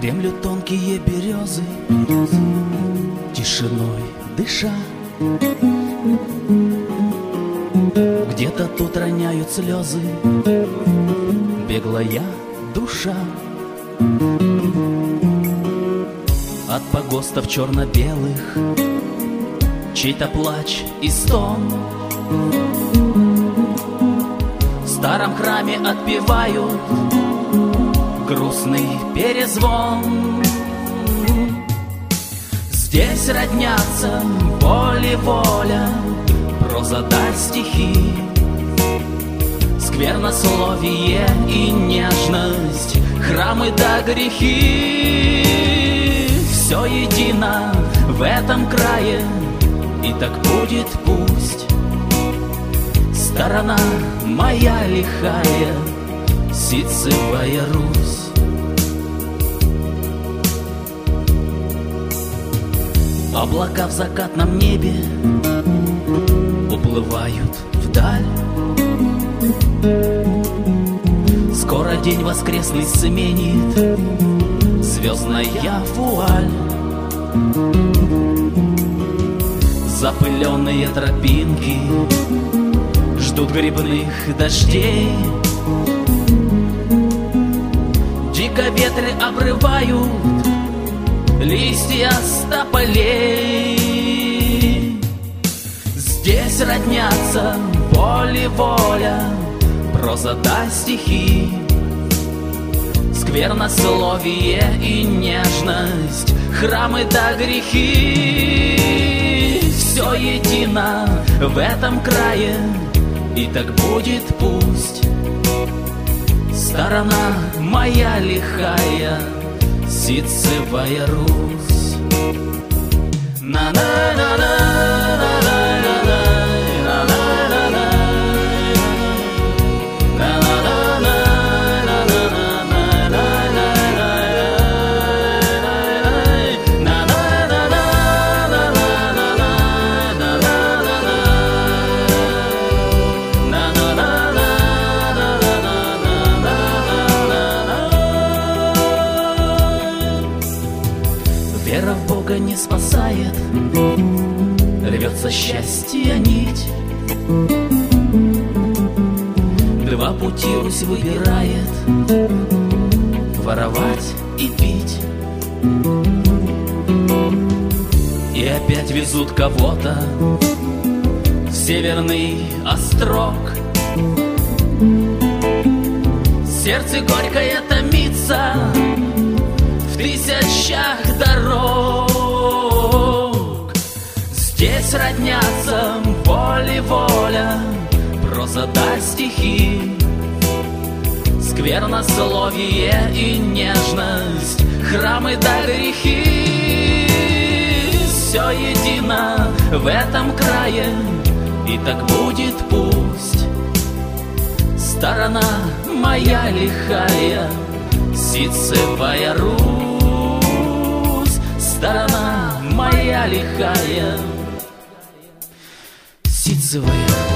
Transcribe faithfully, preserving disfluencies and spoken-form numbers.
Дремлют тонкие березы, тишиной дыша. Где-то тут роняют слезы беглая душа. От погостов черно-белых чей-то плач и стон. В старом храме отпевают грустный перезвон. Здесь роднятся боль и воля, проза да стихи, сквернословие и нежность, храмы да грехи. Все едино в этом крае, и так будет пусть. Сторона моя лихая, Ситцевая Русь. Облака в закатном небе уплывают вдаль. Скоро день воскресный сменит звездная вуаль. Запыленные тропинки ждут грибных дождей. Дико ветры обрывают листья с тополей. Здесь роднятся боль и воля, проза да стихи, сквернословие и нежность, храмы да грехи. Все едино в этом крае, и так будет пусть. Сторона моя лихая, Ситцевая Русь. Вера в Бога не спасает, рвется счастье нить. Два пути Русь выбирает: воровать и пить. И опять везут кого-то в северный острог. Сердце горькое томится в тысячах дорог. Здесь роднятся боль и воля, проза да стихи, сквернословие и нежность, храмы да грехи. Все едино в этом крае, и так будет пусть. Сторона моя лихая, Ситцевая Русь. Сторона моя лихая, Ситцевая Русь.